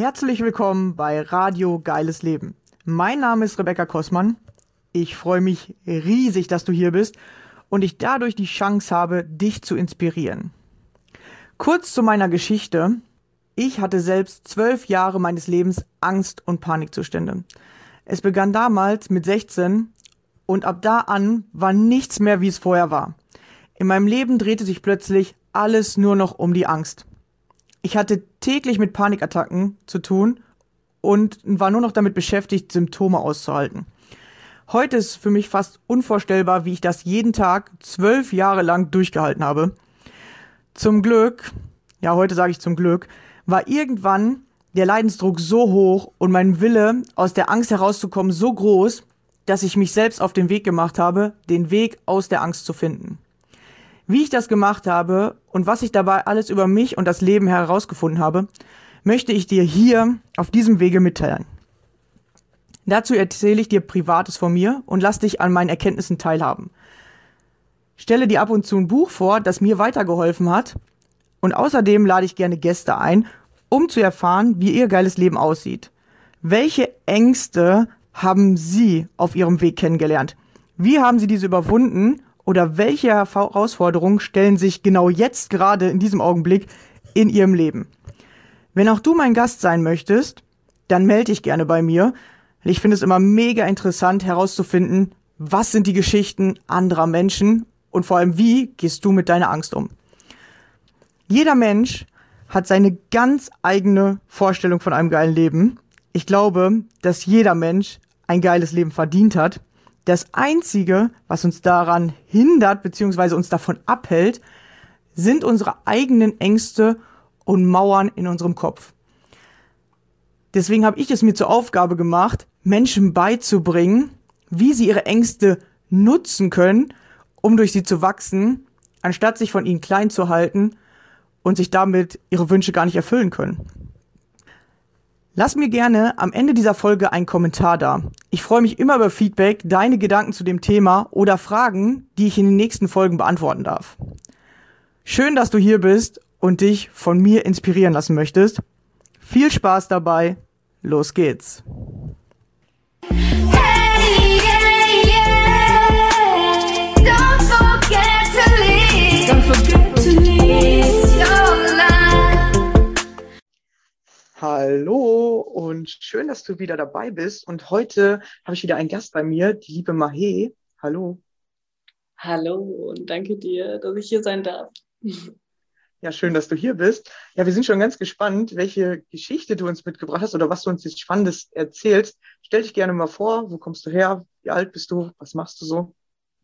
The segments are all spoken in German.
Herzlich willkommen bei Radio Geiles Leben. Mein Name ist Rebecca Kossmann. Ich freue mich riesig, dass du hier bist und ich dadurch die Chance habe, dich zu inspirieren. Kurz zu meiner Geschichte. Ich hatte selbst 12 Jahre meines Lebens Angst- und Panikzustände. Es begann damals mit 16 und ab da an war nichts mehr, wie es vorher war. In meinem Leben drehte sich plötzlich alles nur noch um die Angst. Ich hatte täglich mit Panikattacken zu tun und war nur noch damit beschäftigt, Symptome auszuhalten. Heute ist für mich fast unvorstellbar, wie ich das jeden Tag 12 Jahre lang durchgehalten habe. Zum Glück, ja heute sage ich zum Glück, war irgendwann der Leidensdruck so hoch und mein Wille, aus der Angst herauszukommen, so groß, dass ich mich selbst auf den Weg gemacht habe, den Weg aus der Angst zu finden. Wie ich das gemacht habe und was ich dabei alles über mich und das Leben herausgefunden habe, möchte ich dir hier auf diesem Wege mitteilen. Dazu erzähle ich dir Privates von mir und lass dich an meinen Erkenntnissen teilhaben. Stelle dir ab und zu ein Buch vor, das mir weitergeholfen hat, und außerdem lade ich gerne Gäste ein, um zu erfahren, wie ihr geiles Leben aussieht. Welche Ängste haben Sie auf Ihrem Weg kennengelernt? Wie haben Sie diese überwunden? Oder welche Herausforderungen stellen sich genau jetzt gerade in diesem Augenblick in Ihrem Leben? Wenn auch du mein Gast sein möchtest, dann melde dich gerne bei mir. Ich finde es immer mega interessant herauszufinden, was sind die Geschichten anderer Menschen und vor allem, wie gehst du mit deiner Angst um? Jeder Mensch hat seine ganz eigene Vorstellung von einem geilen Leben. Ich glaube, dass jeder Mensch ein geiles Leben verdient hat. Das Einzige, was uns daran hindert bzw. uns davon abhält, sind unsere eigenen Ängste und Mauern in unserem Kopf. Deswegen habe ich es mir zur Aufgabe gemacht, Menschen beizubringen, wie sie ihre Ängste nutzen können, um durch sie zu wachsen, anstatt sich von ihnen klein zu halten und sich damit ihre Wünsche gar nicht erfüllen können. Lass mir gerne am Ende dieser Folge einen Kommentar da. Ich freue mich immer über Feedback, deine Gedanken zu dem Thema oder Fragen, die ich in den nächsten Folgen beantworten darf. Schön, dass du hier bist und dich von mir inspirieren lassen möchtest. Viel Spaß dabei. Los geht's. Hey, yeah, yeah. Don't forget to leave. Don't forget to leave your life. Hallo und schön, dass du wieder dabei bist. Und heute habe ich wieder einen Gast bei mir, die liebe Mahé. Hallo. Hallo und danke dir, dass ich hier sein darf. Ja, schön, dass du hier bist. Ja, wir sind schon ganz gespannt, welche Geschichte du uns mitgebracht hast oder was du uns jetzt Spannendes erzählst. Stell dich gerne mal vor, wo kommst du her, wie alt bist du, was machst du so?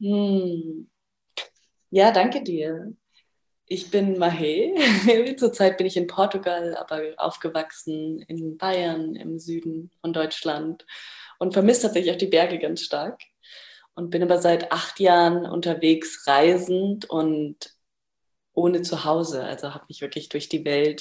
Ja, danke dir. Ich bin Mahé. Zurzeit bin ich in Portugal, aber aufgewachsen in Bayern im Süden von Deutschland und vermisse tatsächlich auch die Berge ganz stark. Und bin aber seit 8 Jahren unterwegs, reisend und ohne Zuhause. Also habe mich wirklich durch die Welt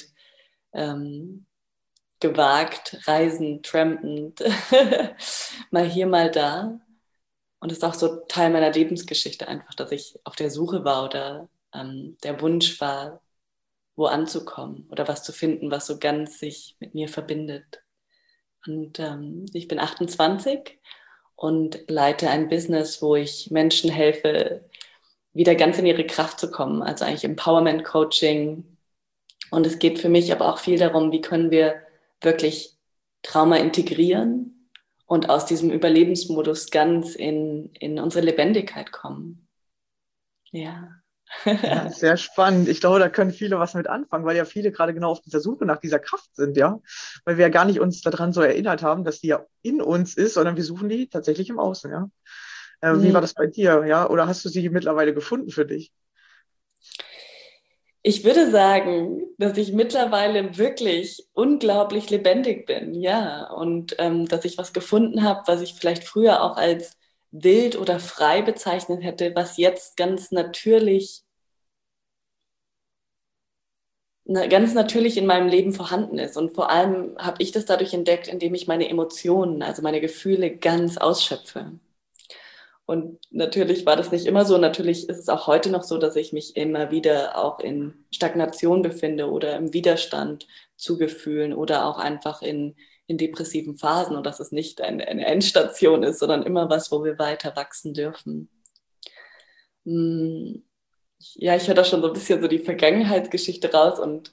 gewagt, reisend, trampend, mal hier, mal da. Und es ist auch so Teil meiner Lebensgeschichte einfach, dass ich auf der Suche war oder der Wunsch war, wo anzukommen oder was zu finden, was so ganz sich mit mir verbindet. Und ich bin 28 und leite ein Business, wo ich Menschen helfe, wieder ganz in ihre Kraft zu kommen, also eigentlich Empowerment-Coaching. Und es geht für mich aber auch viel darum, wie können wir wirklich Trauma integrieren und aus diesem Überlebensmodus ganz in unsere Lebendigkeit kommen. Ja. Ja, sehr spannend. Ich glaube, da können viele was mit anfangen, weil ja viele gerade genau auf dieser Suche nach dieser Kraft sind, ja. Weil wir ja gar nicht uns daran so erinnert haben, dass die ja in uns ist, sondern wir suchen die tatsächlich im Außen, ja. Wie war das bei dir, ja? Oder hast du sie mittlerweile gefunden für dich? Ich würde sagen, dass ich mittlerweile wirklich unglaublich lebendig bin, ja. Und dass ich was gefunden habe, was ich vielleicht früher auch als wild oder frei bezeichnet hätte, was jetzt ganz natürlich in meinem Leben vorhanden ist. Und vor allem habe ich das dadurch entdeckt, indem ich meine Emotionen, also meine Gefühle ganz ausschöpfe. Und natürlich war das nicht immer so. Natürlich ist es auch heute noch so, dass ich mich immer wieder auch in Stagnation befinde oder im Widerstand, Zugefühlen oder auch einfach in depressiven Phasen und dass es nicht eine Endstation ist, sondern immer was, wo wir weiter wachsen dürfen. Ja, ich höre da schon so ein bisschen so die Vergangenheitsgeschichte raus und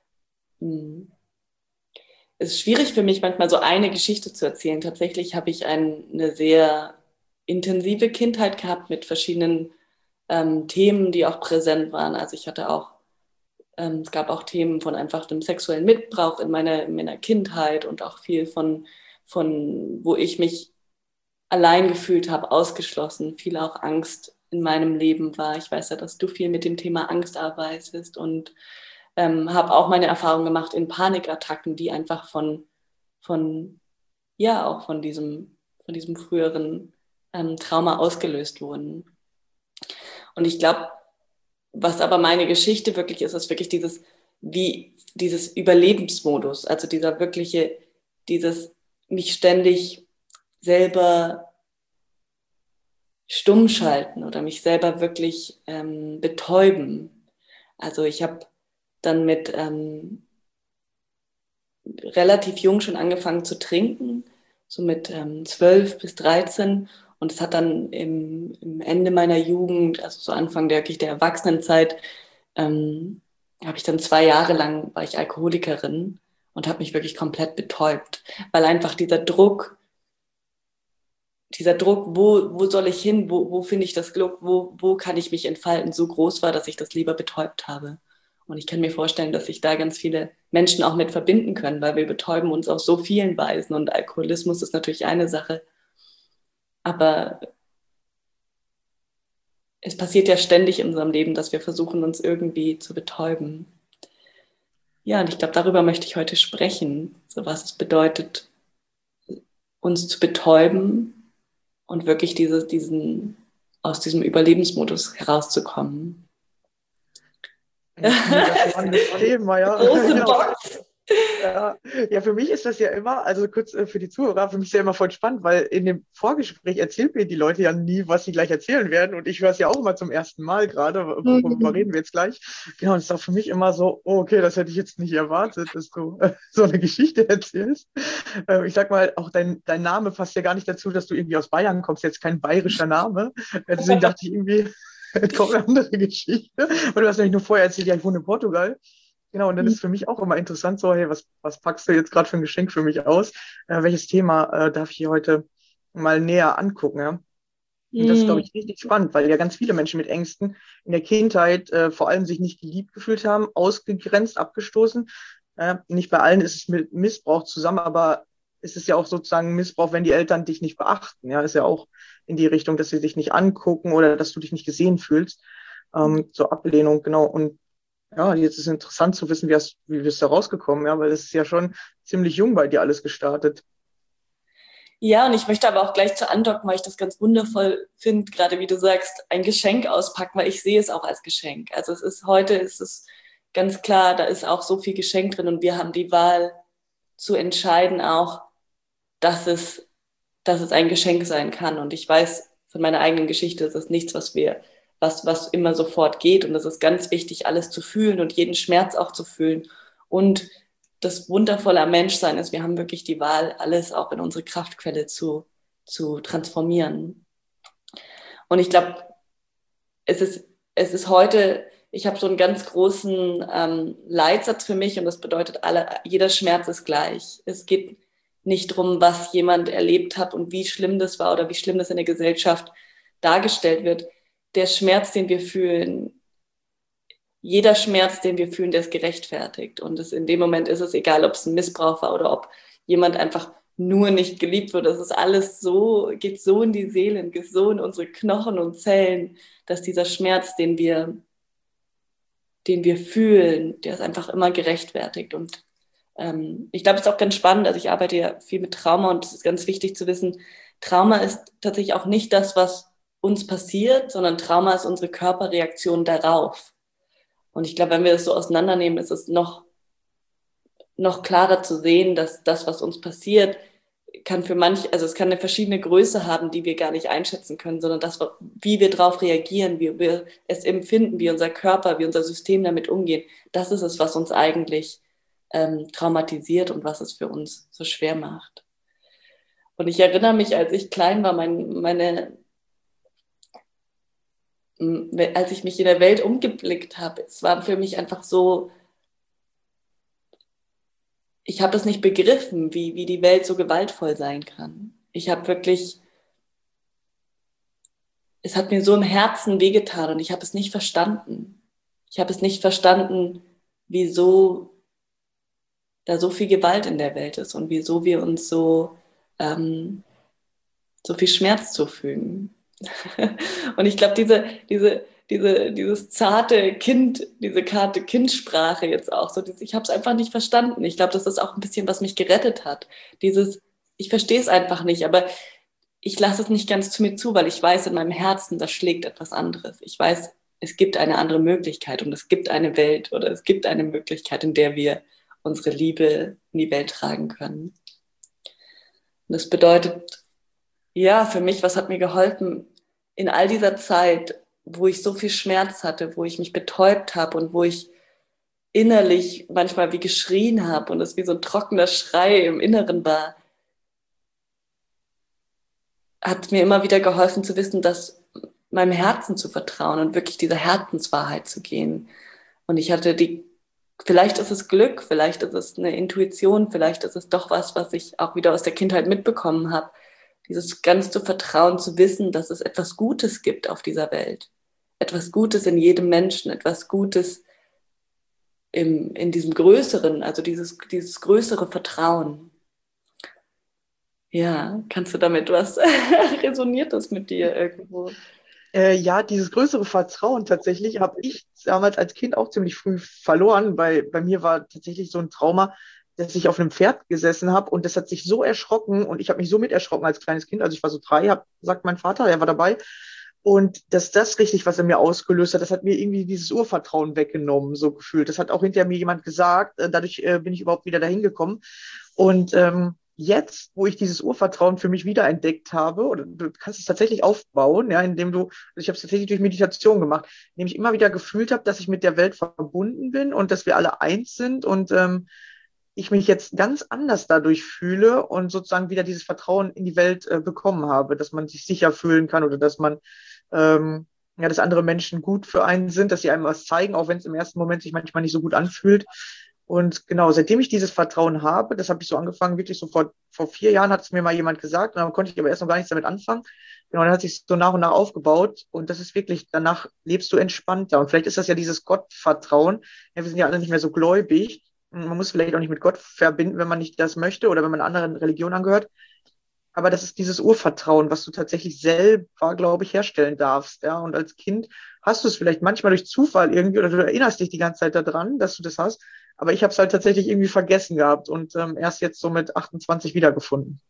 es ist schwierig für mich manchmal so eine Geschichte zu erzählen. Tatsächlich habe ich eine sehr intensive Kindheit gehabt mit verschiedenen Themen, die auch präsent waren. Also ich hatte auch, es gab auch Themen von einfach dem sexuellen Missbrauch in meiner Kindheit und auch viel von wo ich mich allein gefühlt habe, ausgeschlossen, viel auch Angst in meinem Leben war. Ich weiß ja, dass du viel mit dem Thema Angst arbeitest und habe auch meine Erfahrung gemacht in Panikattacken, die einfach auch von diesem früheren Trauma ausgelöst wurden. Und ich glaube, was aber meine Geschichte wirklich ist wirklich dieses Überlebensmodus, also dieses mich ständig selber stumm schalten oder mich selber wirklich betäuben. Also ich habe dann mit relativ jung schon angefangen zu trinken, so mit 12 bis 13. Und es hat dann im Ende meiner Jugend, also so Anfang der Erwachsenenzeit, habe ich dann 2 Jahre lang, war ich Alkoholikerin und habe mich wirklich komplett betäubt, weil einfach dieser Druck, wo soll ich hin, wo finde ich das Glück, wo kann ich mich entfalten, so groß war, dass ich das lieber betäubt habe. Und ich kann mir vorstellen, dass sich da ganz viele Menschen auch mit verbinden können, weil wir betäuben uns auf so vielen Weisen und Alkoholismus ist natürlich eine Sache. Aber es passiert ja ständig in unserem Leben, dass wir versuchen, uns irgendwie zu betäuben. Ja, und ich glaube, darüber möchte ich heute sprechen, so was es bedeutet, uns zu betäuben und wirklich aus diesem Überlebensmodus herauszukommen. Ein mega spannendes Thema, ja. Große Box. Ja, für mich ist das ja immer, also kurz für die Zuhörer, für mich ist ja immer voll spannend, weil in dem Vorgespräch erzählen mir die Leute ja nie, was sie gleich erzählen werden und ich höre es ja auch immer zum ersten Mal gerade, worüber reden wir jetzt gleich. Genau, und es ist auch für mich immer so, oh, okay, das hätte ich jetzt nicht erwartet, dass du so eine Geschichte erzählst. Ich sag mal, auch dein Name passt ja gar nicht dazu, dass du irgendwie aus Bayern kommst, jetzt kein bayerischer Name, deswegen dachte ich irgendwie, es kommt eine andere Geschichte. Und du hast nämlich nur vorher erzählt, ja, ich wohne in Portugal. Genau, und dann ist für mich auch immer interessant, so, hey, was packst du jetzt gerade für ein Geschenk für mich aus? Welches Thema darf ich hier heute mal näher angucken? Ja? Und das ist, glaube ich, richtig spannend, weil ja ganz viele Menschen mit Ängsten in der Kindheit vor allem sich nicht geliebt gefühlt haben, ausgegrenzt, abgestoßen. Nicht bei allen ist es mit Missbrauch zusammen, aber es ist ja auch sozusagen Missbrauch, wenn die Eltern dich nicht beachten. Ja, ist ja auch in die Richtung, dass sie dich nicht angucken oder dass du dich nicht gesehen fühlst. So Ablehnung, genau. Und ja, jetzt ist interessant zu wissen, wie bist du da rausgekommen, ja, weil es ist ja schon ziemlich jung bei dir alles gestartet. Ja, und ich möchte aber auch gleich zu andocken, weil ich das ganz wundervoll finde, gerade wie du sagst, ein Geschenk auspacken, weil ich sehe es auch als Geschenk. Also heute ist es ganz klar, da ist auch so viel Geschenk drin und wir haben die Wahl zu entscheiden auch, dass es ein Geschenk sein kann. Und ich weiß von meiner eigenen Geschichte, das ist nichts, was immer sofort geht. Und es ist ganz wichtig, alles zu fühlen und jeden Schmerz auch zu fühlen. Und das Wundervolle am Menschsein ist, wir haben wirklich die Wahl, alles auch in unsere Kraftquelle zu transformieren. Und ich glaube, es ist heute, ich habe so einen ganz großen Leitsatz für mich und das bedeutet, jeder Schmerz ist gleich. Es geht nicht darum, was jemand erlebt hat und wie schlimm das war oder wie schlimm das in der Gesellschaft dargestellt wird. Der Schmerz, den wir fühlen, jeder Schmerz, den wir fühlen, der ist gerechtfertigt. Und in dem Moment ist es egal, ob es ein Missbrauch war oder ob jemand einfach nur nicht geliebt wird. Das ist alles so, geht so in die Seele, geht so in unsere Knochen und Zellen, dass dieser Schmerz, den wir fühlen, der ist einfach immer gerechtfertigt. Und ich glaube, es ist auch ganz spannend, also ich arbeite ja viel mit Trauma und es ist ganz wichtig zu wissen, Trauma ist tatsächlich auch nicht das, was uns passiert, sondern Trauma ist unsere Körperreaktion darauf. Und ich glaube, wenn wir das so auseinandernehmen, ist es noch klarer zu sehen, dass das, was uns passiert, kann es kann eine verschiedene Größe haben, die wir gar nicht einschätzen können, sondern das, wie wir darauf reagieren, wie wir es empfinden, wie unser Körper, wie unser System damit umgehen, das ist es, was uns eigentlich traumatisiert und was es für uns so schwer macht. Und ich erinnere mich, als ich klein war, als ich mich in der Welt umgeblickt habe, es war für mich einfach so, ich habe es nicht begriffen, wie die Welt so gewaltvoll sein kann. Ich habe wirklich, es hat mir so im Herzen wehgetan und ich habe es nicht verstanden. Ich habe es nicht verstanden, wieso da so viel Gewalt in der Welt ist und wieso wir uns so viel Schmerz zufügen. Und ich glaube, dieses zarte Kind, diese zarte Kindsprache jetzt auch, so ich habe es einfach nicht verstanden. Ich glaube, das ist auch ein bisschen, was mich gerettet hat. Ich verstehe es einfach nicht, aber ich lasse es nicht ganz zu mir zu, weil ich weiß in meinem Herzen, da schlägt etwas anderes. Ich weiß, es gibt eine andere Möglichkeit und es gibt eine Welt oder es gibt eine Möglichkeit, in der wir unsere Liebe in die Welt tragen können. Und das bedeutet, ja, für mich, was hat mir geholfen in all dieser Zeit, wo ich so viel Schmerz hatte, wo ich mich betäubt habe und wo ich innerlich manchmal wie geschrien habe und es wie so ein trockener Schrei im Inneren war, hat mir immer wieder geholfen zu wissen, dass meinem Herzen zu vertrauen und wirklich dieser Herzenswahrheit zu gehen. Und ich hatte vielleicht ist es Glück, vielleicht ist es eine Intuition, vielleicht ist es doch was ich auch wieder aus der Kindheit mitbekommen habe. Dieses ganz zu vertrauen, zu wissen, dass es etwas Gutes gibt auf dieser Welt. Etwas Gutes in jedem Menschen, etwas Gutes in diesem Größeren, also dieses größere Vertrauen. Ja, kannst du damit was, resoniert das mit dir irgendwo? Ja, dieses größere Vertrauen tatsächlich habe ich damals als Kind auch ziemlich früh verloren, weil bei mir war tatsächlich so ein Trauma, dass ich auf einem Pferd gesessen habe und das hat sich so erschrocken und ich habe mich so mit erschrocken als kleines Kind. Also ich war so 3, sagt mein Vater, er war dabei. Und dass das richtig, was er mir ausgelöst hat, das hat mir irgendwie dieses Urvertrauen weggenommen, so gefühlt. Das hat auch hinterher mir jemand gesagt. Dadurch bin ich überhaupt wieder dahin gekommen. Und jetzt, wo ich dieses Urvertrauen für mich wiederentdeckt habe, oder du kannst es tatsächlich aufbauen, ja, ich habe es tatsächlich durch Meditation gemacht, indem ich immer wieder gefühlt habe, dass ich mit der Welt verbunden bin und dass wir alle eins sind und ich mich jetzt ganz anders dadurch fühle und sozusagen wieder dieses Vertrauen in die Welt bekommen habe, dass man sich sicher fühlen kann oder dass man dass andere Menschen gut für einen sind, dass sie einem was zeigen, auch wenn es im ersten Moment sich manchmal nicht so gut anfühlt. Und genau, seitdem ich dieses Vertrauen habe, das habe ich so angefangen, wirklich so vor 4 Jahren hat es mir mal jemand gesagt, und dann konnte ich aber erst noch gar nichts damit anfangen. Genau, dann hat sich so nach und nach aufgebaut und das ist wirklich, danach lebst du entspannter. Und vielleicht ist das ja dieses Gottvertrauen. Ja, wir sind ja alle nicht mehr so gläubig. Man muss vielleicht auch nicht mit Gott verbinden, wenn man nicht das möchte oder wenn man einer anderen Religion angehört. Aber das ist dieses Urvertrauen, was du tatsächlich selber, glaube ich, herstellen darfst. Ja, und als Kind hast du es vielleicht manchmal durch Zufall irgendwie oder du erinnerst dich die ganze Zeit daran, dass du das hast. Aber ich habe es halt tatsächlich irgendwie vergessen gehabt und erst jetzt so mit 28 wiedergefunden.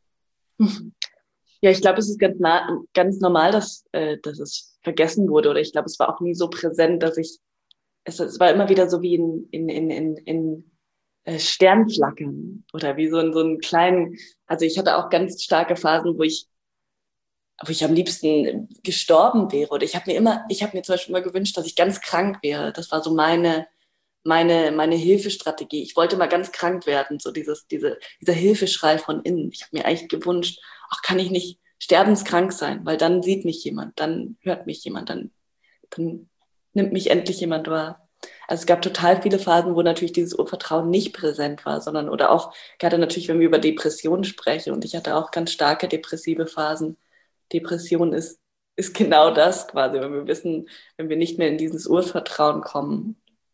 Ja, ich glaube, es ist ganz normal, dass es vergessen wurde. Oder ich glaube, es war auch nie so präsent, dass es war immer wieder so wie in Sternflackern oder wie so einen kleinen, also ich hatte auch ganz starke Phasen, wo ich am liebsten gestorben wäre. Oder ich habe mir zum Beispiel immer gewünscht, dass ich ganz krank wäre. Das war so meine Hilfestrategie. Ich wollte mal ganz krank werden, so dieser Hilfeschrei von innen. Ich habe mir eigentlich gewünscht, ach, kann ich nicht sterbenskrank sein, weil dann sieht mich jemand, dann hört mich jemand, dann nimmt mich endlich jemand wahr. Also es gab total viele Phasen, wo natürlich dieses Urvertrauen nicht präsent war, oder auch, gerade natürlich, wenn wir über Depressionen sprechen, und ich hatte auch ganz starke depressive Phasen. Depression ist genau das quasi, wenn wir nicht mehr in dieses Urvertrauen kommen.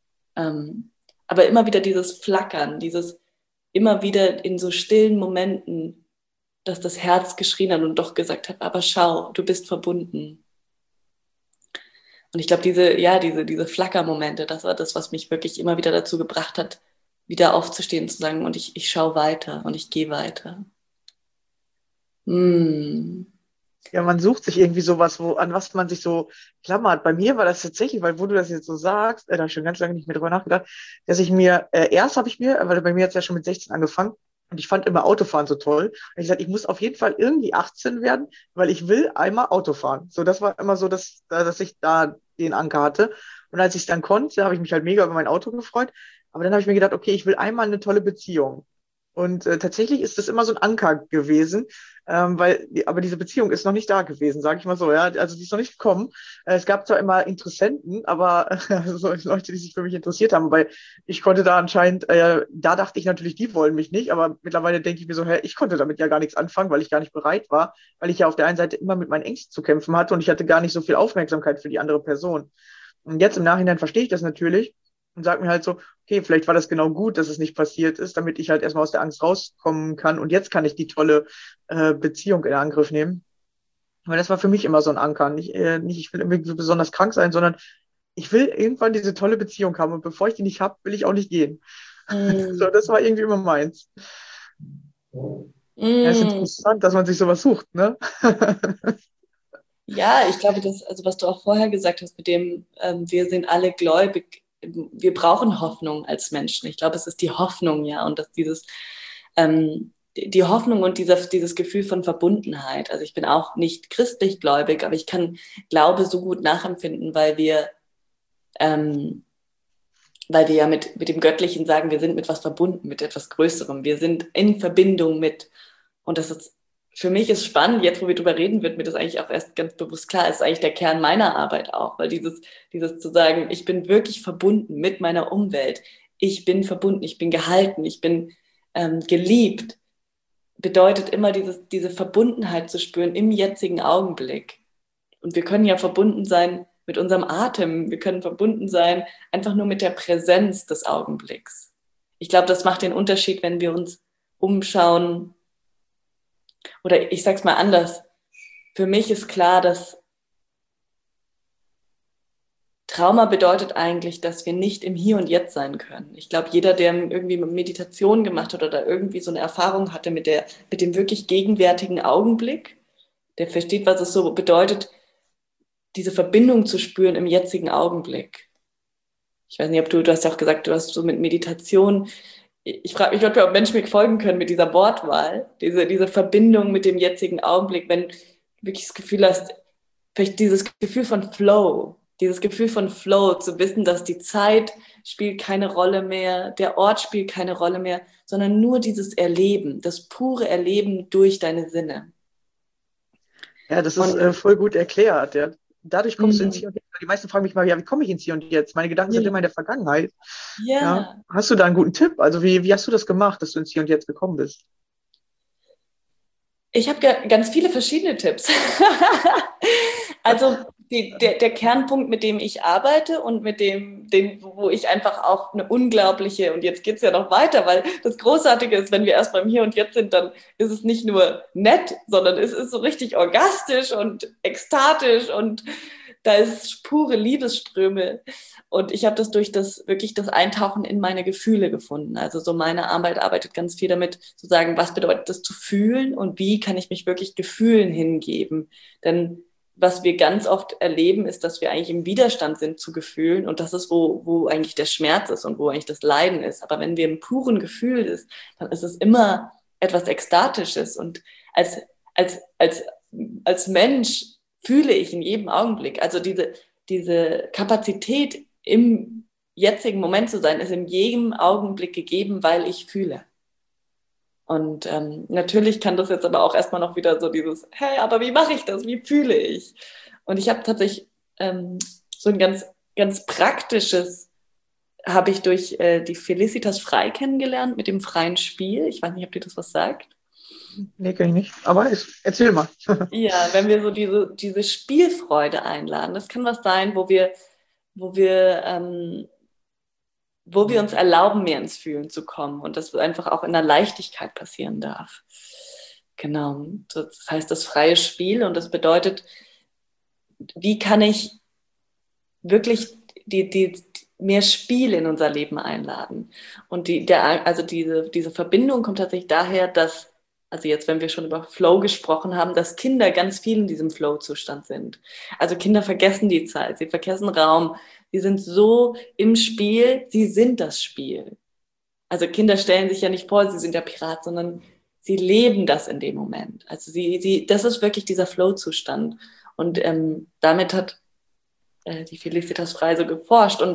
Aber immer wieder dieses Flackern, immer wieder in so stillen Momenten, dass das Herz geschrien hat und doch gesagt hat, aber schau, du bist verbunden. Und ich glaube, diese Flackermomente, das war das, was mich wirklich immer wieder dazu gebracht hat, wieder aufzustehen, zu sagen, und ich schaue weiter und ich gehe weiter. Ja, man sucht sich irgendwie sowas, an was man sich so klammert. Bei mir war das tatsächlich, weil wo du das jetzt so sagst, da habe ich schon ganz lange nicht mehr drüber nachgedacht, dass ich mir, weil bei mir hat es ja schon mit 16 angefangen und ich fand immer Autofahren so toll. Und ich sagte, ich muss auf jeden Fall irgendwie 18 werden, weil ich will einmal Auto fahren. So, das war immer so, dass ich da den Anker hatte. Und als ich es dann konnte, habe ich mich halt mega über mein Auto gefreut. Aber dann habe ich mir gedacht, okay, ich will einmal eine tolle Beziehung. Und tatsächlich ist das immer so ein Anker gewesen, aber diese Beziehung ist noch nicht da gewesen, sage ich mal so. Ja, also die ist noch nicht gekommen. Es gab zwar immer Interessenten, aber so Leute, die sich für mich interessiert haben, weil ich konnte da anscheinend, da dachte ich natürlich, die wollen mich nicht, aber mittlerweile denke ich mir so, hä, ich konnte damit ja gar nichts anfangen, weil ich gar nicht bereit war, weil ich ja auf der einen Seite immer mit meinen Ängsten zu kämpfen hatte und ich hatte gar nicht so viel Aufmerksamkeit für die andere Person. Und jetzt im Nachhinein verstehe ich das natürlich und sage mir halt so, okay, vielleicht war das genau gut, dass es nicht passiert ist, damit ich halt erstmal aus der Angst rauskommen kann. Und jetzt kann ich die tolle Beziehung in Angriff nehmen. Weil das war für mich immer so ein Anker. Nicht ich will irgendwie so besonders krank sein, sondern ich will irgendwann diese tolle Beziehung haben. Und bevor ich die nicht habe, will ich auch nicht gehen. So, das war irgendwie immer meins. Ja, ist interessant, dass man sich sowas sucht, ne? Ja, ich glaube, also was du auch vorher gesagt hast, mit dem, wir sind alle gläubig, wir brauchen Hoffnung als Menschen. Ich glaube, es ist die Hoffnung, ja, und dass die Hoffnung und dieses Gefühl von Verbundenheit. Also ich bin auch nicht christlich gläubig, aber ich kann Glaube so gut nachempfinden, weil wir ja mit dem Göttlichen sagen, wir sind mit was verbunden, mit etwas Größerem. Wir sind in Verbindung mit, und das ist, für mich ist spannend, jetzt wo wir drüber reden, wird mir das eigentlich auch erst ganz bewusst klar, ist eigentlich der Kern meiner Arbeit auch, weil dieses zu sagen, ich bin wirklich verbunden mit meiner Umwelt, ich bin verbunden, ich bin gehalten, ich bin geliebt, bedeutet immer diese Verbundenheit zu spüren im jetzigen Augenblick. Und wir können ja verbunden sein mit unserem Atem, wir können verbunden sein einfach nur mit der Präsenz des Augenblicks. Ich glaube, das macht den Unterschied, wenn wir uns umschauen. Oder ich sag's mal anders. Für mich ist klar, dass Trauma bedeutet eigentlich, dass wir nicht im Hier und Jetzt sein können. Ich glaube, jeder, der irgendwie Meditation gemacht hat oder irgendwie so eine Erfahrung hatte mit dem wirklich gegenwärtigen Augenblick, der versteht, was es so bedeutet, diese Verbindung zu spüren im jetzigen Augenblick. Ich weiß nicht, ob du hast ja auch gesagt, du hast so mit Meditation, ich frage mich, ob Menschen mir folgen können mit dieser Wortwahl, diese Verbindung mit dem jetzigen Augenblick, wenn du wirklich das Gefühl hast, vielleicht dieses Gefühl von Flow, zu wissen, dass die Zeit spielt keine Rolle mehr, der Ort spielt keine Rolle mehr, sondern nur dieses Erleben, das pure Erleben durch deine Sinne. Ja, das ist voll gut erklärt. Ja. Dadurch kommst du ins Hier und Jetzt. Die meisten fragen mich mal, ja, wie komme ich ins Hier und Jetzt? Meine Gedanken sind immer in der Vergangenheit. Ja. Ja. Hast du da einen guten Tipp? Also wie hast du das gemacht, dass du ins Hier und Jetzt gekommen bist? Ich habe ganz viele verschiedene Tipps. Also der Kernpunkt, mit dem ich arbeite und mit wo ich einfach auch eine unglaubliche, und jetzt geht es ja noch weiter, weil das Großartige ist, wenn wir erst beim Hier und Jetzt sind, dann ist es nicht nur nett, sondern es ist so richtig orgastisch und ekstatisch und da ist pure Liebesströme. Und ich habe das durch das Eintauchen in meine Gefühle gefunden. Also so meine Arbeit arbeitet ganz viel damit, zu sagen, was bedeutet das zu fühlen und wie kann ich mich wirklich Gefühlen hingeben. Denn was wir ganz oft erleben, ist, dass wir eigentlich im Widerstand sind zu Gefühlen und das ist, wo eigentlich der Schmerz ist und wo eigentlich das Leiden ist. Aber wenn wir im puren Gefühl ist, dann ist es immer etwas Ekstatisches und als Mensch fühle ich in jedem Augenblick. Also diese Kapazität im jetzigen Moment zu sein, ist in jedem Augenblick gegeben, weil ich fühle. Und natürlich kann das jetzt aber auch erstmal noch wieder so dieses, hey, aber wie mache ich das? Wie fühle ich? Und ich habe tatsächlich so ein ganz, ganz praktisches, habe ich durch die Felicitas Frei kennengelernt mit dem freien Spiel. Ich weiß nicht, ob dir das was sagt. Nee, kann ich nicht. Aber erzähl mal. Ja, wenn wir so diese Spielfreude einladen, das kann was sein, wo wir uns erlauben, mehr ins Fühlen zu kommen und das einfach auch in der Leichtigkeit passieren darf. Genau, das heißt das freie Spiel und das bedeutet, wie kann ich wirklich mehr Spiel in unser Leben einladen? Und diese Verbindung kommt tatsächlich daher, dass, also jetzt, wenn wir schon über Flow gesprochen haben, dass Kinder ganz viel in diesem Flow-Zustand sind. Also Kinder vergessen die Zeit, sie vergessen Raum, sie sind so im Spiel, sie sind das Spiel. Also Kinder stellen sich ja nicht vor, sie sind der Pirat, sondern sie leben das in dem Moment. Also das ist wirklich dieser Flow-Zustand. Und damit hat die Felicitas Frei so geforscht. Und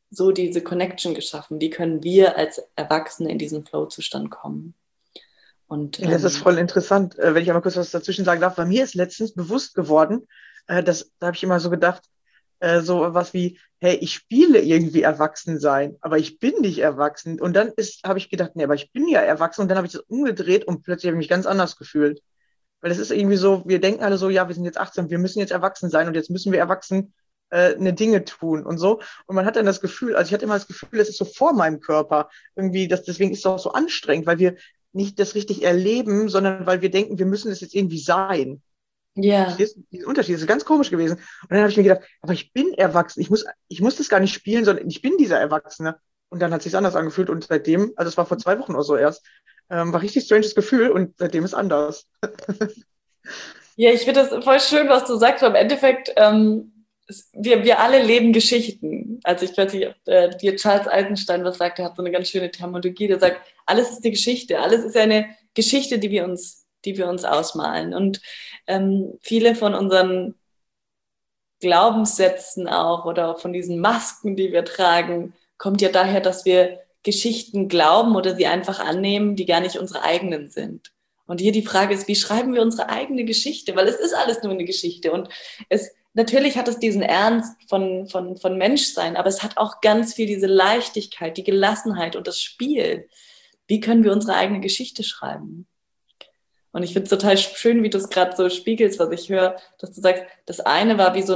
so diese Connection geschaffen. Wie können wir als Erwachsene in diesen Flow-Zustand kommen? Und, Ja, das ist voll interessant, wenn ich einmal kurz was dazwischen sagen darf. Bei mir ist letztens bewusst geworden, da habe ich immer so gedacht, so was wie, hey, ich spiele irgendwie erwachsen sein, aber ich bin nicht erwachsen. Und dann habe ich gedacht, nee, aber ich bin ja erwachsen. Und dann habe ich das umgedreht und plötzlich habe ich mich ganz anders gefühlt. Weil es ist irgendwie so, wir denken alle so, ja, wir sind jetzt 18, wir müssen jetzt erwachsen sein und jetzt müssen wir erwachsen eine Dinge tun und so. Und man hat dann das Gefühl, also ich hatte immer das Gefühl, es ist so vor meinem Körper. Irgendwie, deswegen ist es auch so anstrengend, weil wir nicht das richtig erleben, sondern weil wir denken, wir müssen es jetzt irgendwie sein. ja, Verstehst du? Diesen Unterschied, das ist ganz komisch gewesen. Und dann habe ich mir gedacht, aber ich bin erwachsen, ich muss das gar nicht spielen, sondern ich bin dieser Erwachsene. Und dann hat es sich anders angefühlt und seitdem, also es war vor 2 Wochen oder so erst, war richtig stranges Gefühl und seitdem ist anders. ja, ich finde das voll schön, was du sagst, weil im Endeffekt, wir alle leben Geschichten. Also ich weiß nicht, ob dir Charles Eisenstein was sagt, der hat so eine ganz schöne Terminologie, der sagt, alles ist eine Geschichte, alles ist eine Geschichte, die wir uns ausmalen. Und viele von unseren Glaubenssätzen auch oder von diesen Masken, die wir tragen, kommt ja daher, dass wir Geschichten glauben oder sie einfach annehmen, die gar nicht unsere eigenen sind. Und hier die Frage ist, wie schreiben wir unsere eigene Geschichte? Weil es ist alles nur eine Geschichte. Und natürlich hat es diesen Ernst von Menschsein, aber es hat auch ganz viel diese Leichtigkeit, die Gelassenheit und das Spiel. Wie können wir unsere eigene Geschichte schreiben? Und ich finde es total schön, wie du es gerade so spiegelst, was ich höre, dass du sagst, das eine war wie so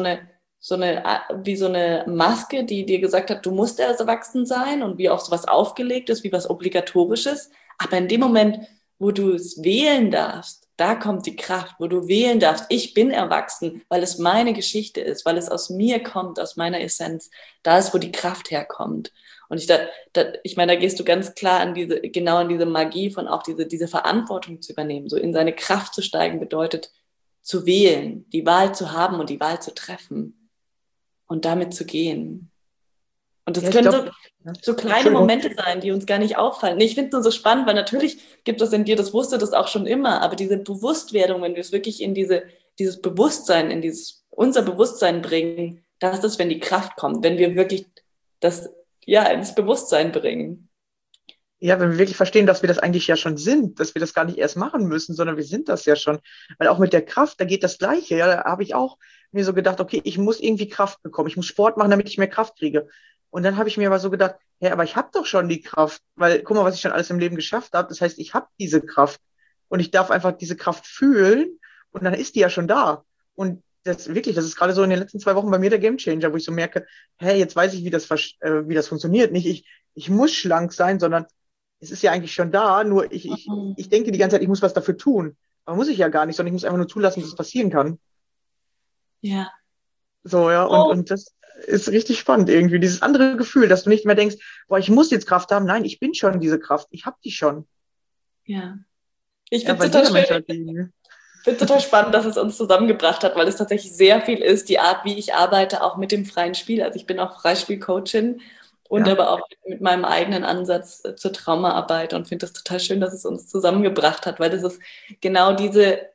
eine Maske, die dir gesagt hat, du musst erst erwachsen sein und wie auch so was aufgelegt ist, wie was Obligatorisches. Aber in dem Moment, wo du es wählen darfst, da kommt die Kraft, wo du wählen darfst, ich bin erwachsen, weil es meine Geschichte ist, weil es aus mir kommt, aus meiner Essenz. Da ist, wo die Kraft herkommt. Und ich meine, da gehst du ganz klar an diese Magie von auch diese Verantwortung zu übernehmen. So in seine Kraft zu steigen bedeutet zu wählen, die Wahl zu haben und die Wahl zu treffen und damit zu gehen. Und das können so kleine Momente sein, die uns gar nicht auffallen. Ich finde es nur so spannend, weil natürlich gibt es in dir, das wusste das auch schon immer, aber diese Bewusstwerdung, wenn wir es wirklich in dieses Bewusstsein, unser Bewusstsein bringen, das ist, wenn die Kraft kommt, wenn wir wirklich das ins Bewusstsein bringen. Ja, wenn wir wirklich verstehen, dass wir das eigentlich ja schon sind, dass wir das gar nicht erst machen müssen, sondern wir sind das ja schon. Weil auch mit der Kraft, da geht das Gleiche. Ja, da habe ich auch mir so gedacht, okay, ich muss irgendwie Kraft bekommen. Ich muss Sport machen, damit ich mehr Kraft kriege. Und dann habe ich mir aber so gedacht, hey, aber ich habe doch schon die Kraft. Weil, guck mal, was ich schon alles im Leben geschafft habe. Das heißt, ich habe diese Kraft. Und ich darf einfach diese Kraft fühlen. Und dann ist die ja schon da. Und das ist gerade so in den letzten 2 Wochen bei mir der Gamechanger, wo ich so merke, hey, jetzt weiß ich, wie das funktioniert. Nicht ich muss schlank sein, sondern es ist ja eigentlich schon da, nur ich denke die ganze Zeit, ich muss was dafür tun. Aber muss ich ja gar nicht, sondern ich muss einfach nur zulassen, dass es passieren kann. Ja. So, ja, und das ist richtig spannend irgendwie. Dieses andere Gefühl, dass du nicht mehr denkst, boah, ich muss jetzt Kraft haben. Nein, ich bin schon diese Kraft. Ich habe die schon. Ja. Ich finde es total spannend, dass es uns zusammengebracht hat, weil es tatsächlich sehr viel ist, die Art, wie ich arbeite, auch mit dem freien Spiel. Also ich bin auch Freispielcoachin und aber auch mit meinem eigenen Ansatz zur Traumaarbeit und finde das total schön, dass es uns zusammengebracht hat, weil das ist genau dieser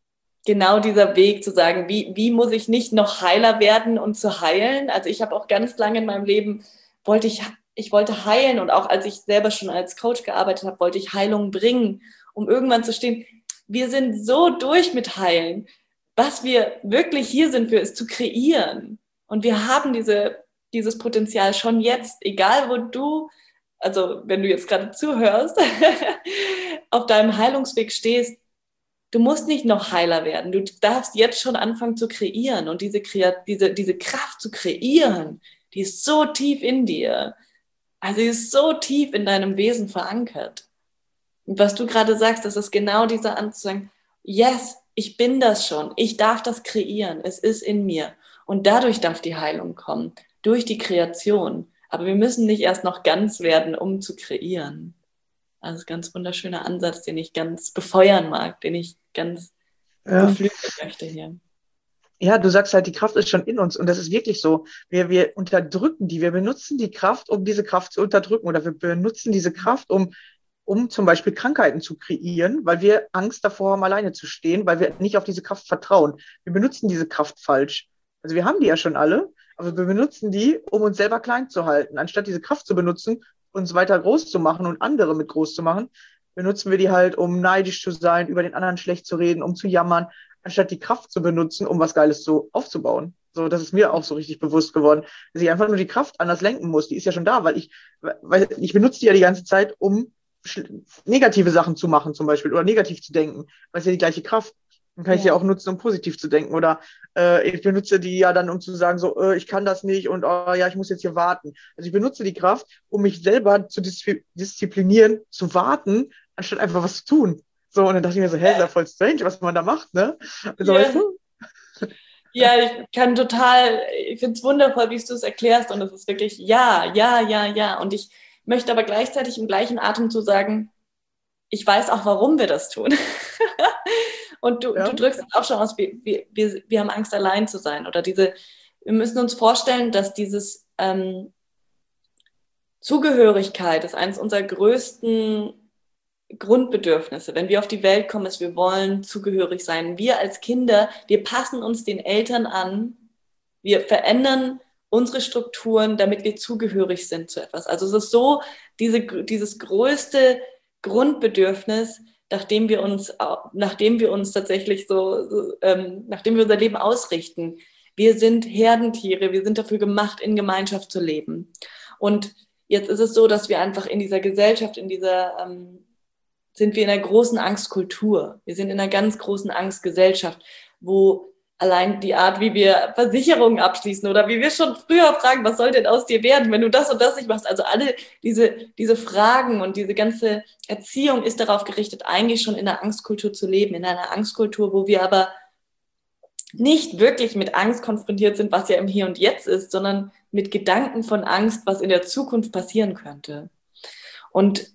Weg zu sagen, wie muss ich nicht noch heiler werden und zu heilen. Also ich habe auch ganz lange in meinem Leben, ich wollte heilen und auch als ich selber schon als Coach gearbeitet habe, wollte ich Heilung bringen, um irgendwann zu stehen, wir sind so durch mit Heilen. Was wir wirklich hier sind für, ist zu kreieren. Und wir haben dieses Potenzial schon jetzt, egal wo du, also wenn du jetzt gerade zuhörst, auf deinem Heilungsweg stehst, du musst nicht noch heiler werden. Du darfst jetzt schon anfangen zu kreieren. Und diese Kraft zu kreieren, die ist so tief in dir. Also sie ist so tief in deinem Wesen verankert. Und was du gerade sagst, das ist genau dieser Ansatz zu sagen, yes, ich bin das schon. Ich darf das kreieren. Es ist in mir. Und dadurch darf die Heilung kommen. Durch die Kreation. Aber wir müssen nicht erst noch ganz werden, um zu kreieren. Also ein ganz wunderschöner Ansatz, den ich ganz befeuern mag, den ich ganz beflügeln möchte hier. Ja, du sagst halt, die Kraft ist schon in uns und das ist wirklich so. Wir unterdrücken wir benutzen die Kraft, um diese Kraft zu unterdrücken oder wir benutzen diese Kraft, um zum Beispiel Krankheiten zu kreieren, weil wir Angst davor haben, alleine zu stehen, weil wir nicht auf diese Kraft vertrauen. Wir benutzen diese Kraft falsch. Also wir haben die ja schon alle, Aber wir benutzen die, um uns selber klein zu halten. Anstatt diese Kraft zu benutzen, uns weiter groß zu machen und andere mit groß zu machen, benutzen wir die halt, um neidisch zu sein, über den anderen schlecht zu reden, um zu jammern, anstatt die Kraft zu benutzen, um was Geiles so aufzubauen. So, das ist mir auch so richtig bewusst geworden, dass ich einfach nur die Kraft anders lenken muss. Die ist ja schon da, weil ich benutze die ja die ganze Zeit, um negative Sachen zu machen zum Beispiel oder negativ zu denken, weil es ja die gleiche Kraft. Dann kann ich sie Ja. auch nutzen, um positiv zu denken. Oder ich benutze die ja dann, um zu sagen, so, ich kann das nicht und oh, ja, ich muss jetzt hier warten. Also ich benutze die Kraft, um mich selber zu disziplinieren, zu warten, anstatt einfach was zu tun. So, und dann dachte ich mir so, hä, ist ja voll strange, was man da macht, ne? Also, Ja. weißt du? Ja, ich finde es wundervoll, wie du es erklärst und es ist wirklich ja, ja, ja, ja. Und ich möchte aber gleichzeitig im gleichen Atemzug sagen, ich weiß auch, warum wir das tun. Und du Ja. drückst es auch schon aus, wir haben Angst, allein zu sein. Oder wir müssen uns vorstellen, dass dieses Zugehörigkeit ist eines unserer größten Grundbedürfnisse. Wenn wir auf die Welt kommen, ist, wir wollen zugehörig sein. Wir als Kinder, wir passen uns den Eltern an, wir verändern unsere Strukturen, damit wir zugehörig sind zu etwas. Also es ist so dieses größte Grundbedürfnis, nachdem wir uns tatsächlich nachdem wir unser Leben ausrichten. Wir sind Herdentiere, wir sind dafür gemacht, in Gemeinschaft zu leben. Und jetzt ist es so, dass wir einfach in dieser Gesellschaft, sind wir in einer großen Angstkultur. Wir sind in einer ganz großen Angstgesellschaft, wo allein die Art, wie wir Versicherungen abschließen oder wie wir schon früher fragen, was soll denn aus dir werden, wenn du das und das nicht machst. Also alle diese Fragen und diese ganze Erziehung ist darauf gerichtet, eigentlich schon in einer Angstkultur zu leben, in einer Angstkultur, wo wir aber nicht wirklich mit Angst konfrontiert sind, was ja im Hier und Jetzt ist, sondern mit Gedanken von Angst, was in der Zukunft passieren könnte. Und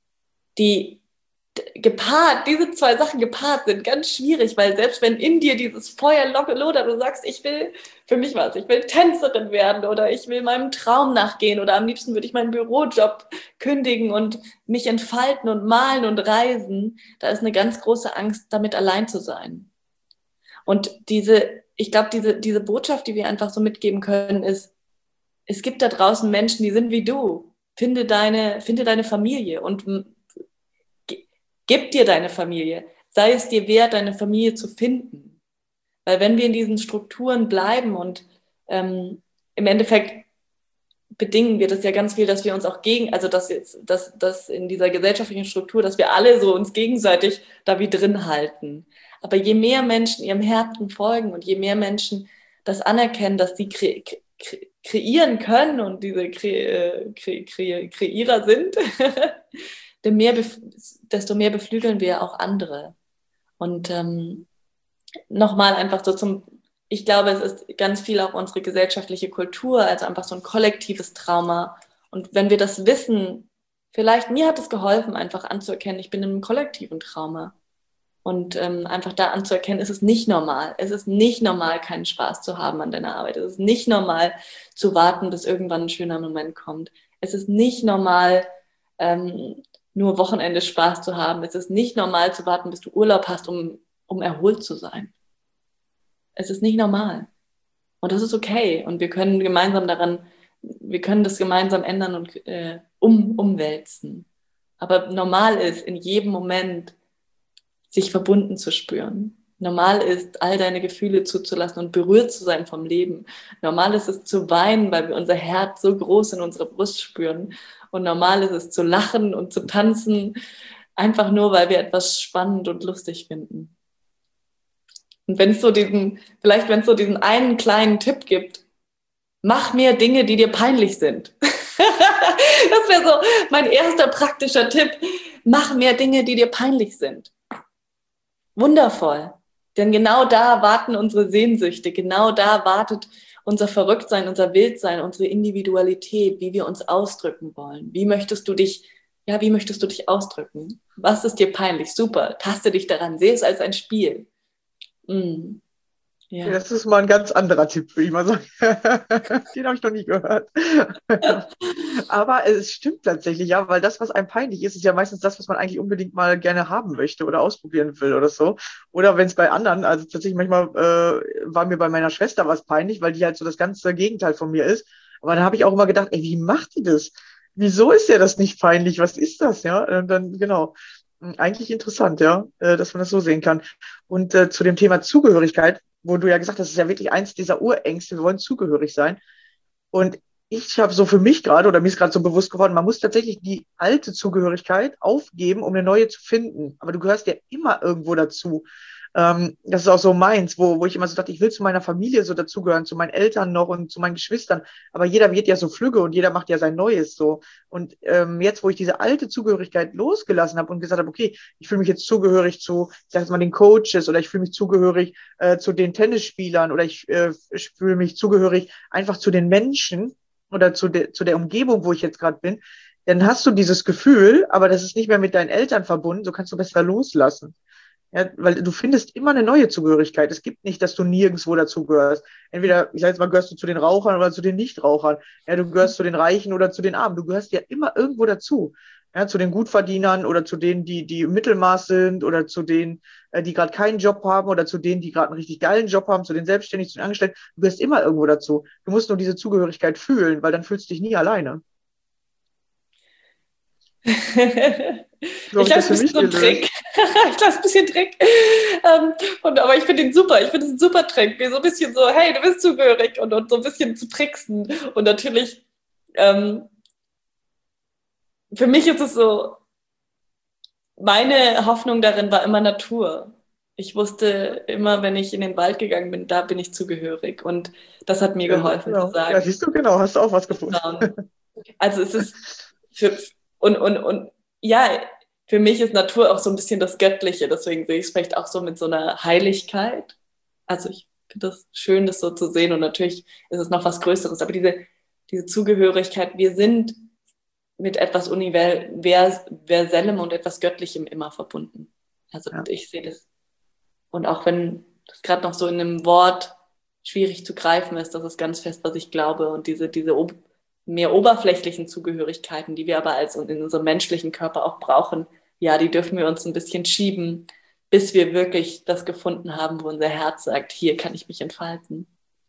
diese zwei Sachen gepaart sind ganz schwierig, weil selbst wenn in dir dieses Feuer lodert, du sagst, ich will Tänzerin werden oder ich will meinem Traum nachgehen oder am liebsten würde ich meinen Bürojob kündigen und mich entfalten und malen und reisen, da ist eine ganz große Angst, damit allein zu sein. Und ich glaube, diese Botschaft, die wir einfach so mitgeben können, ist, es gibt da draußen Menschen, die sind wie du. Finde deine Familie und gib dir deine Familie. Sei es dir wert, deine Familie zu finden. Weil wenn wir in diesen Strukturen bleiben und im Endeffekt bedingen wir das ja ganz viel, dass wir uns auch dass in dieser gesellschaftlichen Struktur, dass wir alle so uns gegenseitig da wie drin halten. Aber je mehr Menschen ihrem Herzen folgen und je mehr Menschen das anerkennen, dass sie kreieren können und diese Kreierer sind, desto mehr beflügeln wir auch andere. Und nochmal einfach so ich glaube, es ist ganz viel auch unsere gesellschaftliche Kultur, also einfach so ein kollektives Trauma. Und wenn wir das wissen, mir hat es geholfen, einfach anzuerkennen, ich bin in einem kollektiven Trauma. Und einfach da anzuerkennen, es ist nicht normal. Es ist nicht normal, keinen Spaß zu haben an deiner Arbeit. Es ist nicht normal, zu warten, bis irgendwann ein schöner Moment kommt. Es ist nicht normal, nur Wochenende Spaß zu haben. Es ist nicht normal, zu warten, bis du Urlaub hast, um erholt zu sein. Es ist nicht normal. Und das ist okay. Und wir können das gemeinsam ändern und umwälzen. Aber normal ist, in jedem Moment sich verbunden zu spüren. Normal ist, all deine Gefühle zuzulassen und berührt zu sein vom Leben. Normal ist es zu weinen, weil wir unser Herz so groß in unserer Brust spüren. Und normal ist es zu lachen und zu tanzen, einfach nur, weil wir etwas spannend und lustig finden. Und wenn es so diesen einen kleinen Tipp gibt, mach mehr Dinge, die dir peinlich sind. Das wäre so mein erster praktischer Tipp. Mach mehr Dinge, die dir peinlich sind. Wundervoll. Denn genau da warten unsere Sehnsüchte, genau da wartet unser Verrücktsein, unser Wildsein, unsere Individualität, wie wir uns ausdrücken wollen. Wie möchtest du dich ausdrücken? Was ist dir peinlich? Super, taste dich daran, sehe es als ein Spiel. Ja, Ja. Das ist mal ein ganz anderer Tipp, würde ich mal sagen. Den habe ich noch nie gehört. Aber es stimmt tatsächlich, ja, weil das, was einem peinlich ist, ist ja meistens das, was man eigentlich unbedingt mal gerne haben möchte oder ausprobieren will oder so. Oder wenn es bei anderen, also tatsächlich manchmal war mir bei meiner Schwester was peinlich, weil die halt so das ganze Gegenteil von mir ist. Aber dann habe ich auch immer gedacht, ey, wie macht die das? Wieso ist ja das nicht peinlich? Was ist das, ja? Und dann, genau. Eigentlich interessant, ja, dass man das so sehen kann. Und zu dem Thema Zugehörigkeit, wo du ja gesagt hast, das ist ja wirklich eins dieser Urängste, wir wollen zugehörig sein. Und ich habe so für mich gerade, oder mir ist gerade so bewusst geworden, man muss tatsächlich die alte Zugehörigkeit aufgeben, um eine neue zu finden. Aber du gehörst ja immer irgendwo dazu. Das ist auch so meins, wo ich immer so dachte, ich will zu meiner Familie so dazugehören, zu meinen Eltern noch und zu meinen Geschwistern. Aber jeder wird ja so flügge und jeder macht ja sein Neues so. Und jetzt, wo ich diese alte Zugehörigkeit losgelassen habe und gesagt habe, okay, ich fühle mich jetzt zugehörig zu, ich sag jetzt mal, den Coaches oder ich fühle mich zugehörig zu den Tennisspielern oder ich fühle mich zugehörig einfach zu den Menschen oder zu der Umgebung, wo ich jetzt gerade bin, dann hast du dieses Gefühl, aber das ist nicht mehr mit deinen Eltern verbunden, so kannst du besser loslassen. Ja, weil du findest immer eine neue Zugehörigkeit. Es gibt nicht, dass du nirgendwo dazugehörst. Entweder, ich sage jetzt mal, gehörst du zu den Rauchern oder zu den Nichtrauchern. Ja, du gehörst zu den Reichen oder zu den Armen. Du gehörst ja immer irgendwo dazu. Ja, zu den Gutverdienern oder zu denen, die im Mittelmaß sind oder zu denen, die gerade keinen Job haben oder zu denen, die gerade einen richtig geilen Job haben, zu den Selbstständigen, zu den Angestellten. Du gehörst immer irgendwo dazu. Du musst nur diese Zugehörigkeit fühlen, weil dann fühlst du dich nie alleine. So Ich habe ich glaube, das es für ist ein bisschen mich so ein gelöst. Trick. Ich glaube, es ist ein bisschen Trick. Aber ich finde ihn super. Ich finde es ein super Trick. Wie so ein bisschen so, hey, du bist zugehörig und so ein bisschen zu tricksen. Und natürlich, für mich ist es so, meine Hoffnung darin war immer Natur. Ich wusste immer, wenn ich in den Wald gegangen bin, da bin ich zugehörig. Und das hat mir geholfen Genau. zu sagen. Ja, siehst du, genau, hast du auch was gefunden. Also es ist und ja, für mich ist Natur auch so ein bisschen das Göttliche, deswegen sehe ich es vielleicht auch so mit so einer Heiligkeit. Also ich finde das schön, das so zu sehen und natürlich ist es noch was Größeres, aber diese Zugehörigkeit, wir sind mit etwas Universellem und etwas Göttlichem immer verbunden. Also Ja. ich sehe das. Und auch wenn das gerade noch so in einem Wort schwierig zu greifen ist, das ist ganz fest, was ich glaube. Und diese mehr oberflächlichen Zugehörigkeiten, die wir aber in unserem menschlichen Körper auch brauchen, ja, die dürfen wir uns ein bisschen schieben, bis wir wirklich das gefunden haben, wo unser Herz sagt, hier kann ich mich entfalten.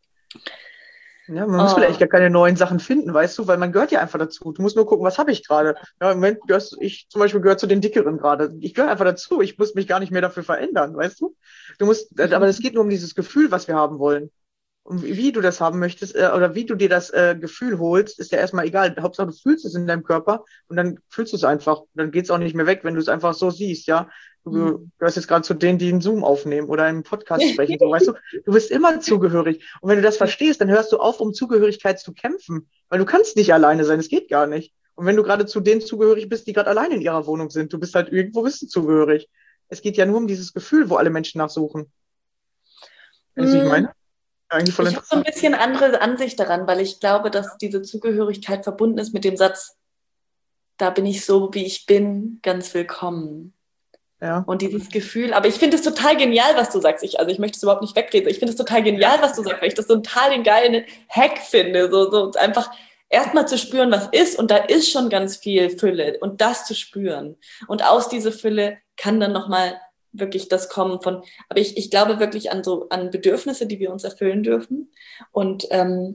Ja, man muss vielleicht gar keine neuen Sachen finden, weißt du, weil man gehört ja einfach dazu. Du musst nur gucken, was habe ich gerade. Ja, im Moment ich zum Beispiel gehöre zu den Dickeren gerade. Ich gehöre einfach dazu. Ich muss mich gar nicht mehr dafür verändern, weißt du? Aber es geht nur um dieses Gefühl, was wir haben wollen. Und wie du das haben möchtest, oder wie du dir das Gefühl holst, ist ja erstmal egal. Hauptsache, du fühlst es in deinem Körper und dann fühlst du es einfach. Dann geht es auch nicht mehr weg, wenn du es einfach so siehst, ja. Du gehörst jetzt gerade zu denen, die einen Zoom aufnehmen oder einen Podcast sprechen, so, weißt du? Du bist immer zugehörig. Und wenn du das verstehst, dann hörst du auf, um Zugehörigkeit zu kämpfen. Weil du kannst nicht alleine sein, es geht gar nicht. Und wenn du gerade zu denen zugehörig bist, die gerade alleine in ihrer Wohnung sind, du bist halt irgendwo bist du zugehörig. Es geht ja nur um dieses Gefühl, wo alle Menschen nachsuchen. Wenn ich meine? Eigentlich voll Ich habe so ein bisschen andere Ansicht daran, weil ich glaube, dass diese Zugehörigkeit verbunden ist mit dem Satz, da bin ich so, wie ich bin, ganz willkommen. Ja. Und dieses Gefühl, aber ich finde es total genial, was du sagst. Ich möchte es überhaupt nicht wegreden. Ich finde es total genial, was du sagst, weil ich das total den geilen Hack finde. So einfach erstmal zu spüren, was ist. Und da ist schon ganz viel Fülle. Und das zu spüren. Und aus dieser Fülle kann dann nochmal wirklich das kommen von, aber ich glaube wirklich an Bedürfnisse, die wir uns erfüllen dürfen. Und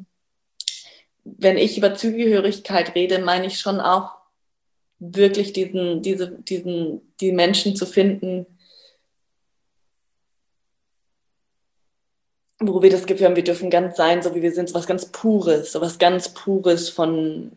wenn ich über Zugehörigkeit rede, meine ich schon auch wirklich die Menschen zu finden, wo wir das Gefühl haben, wir dürfen ganz sein, so wie wir sind, so was ganz Pures von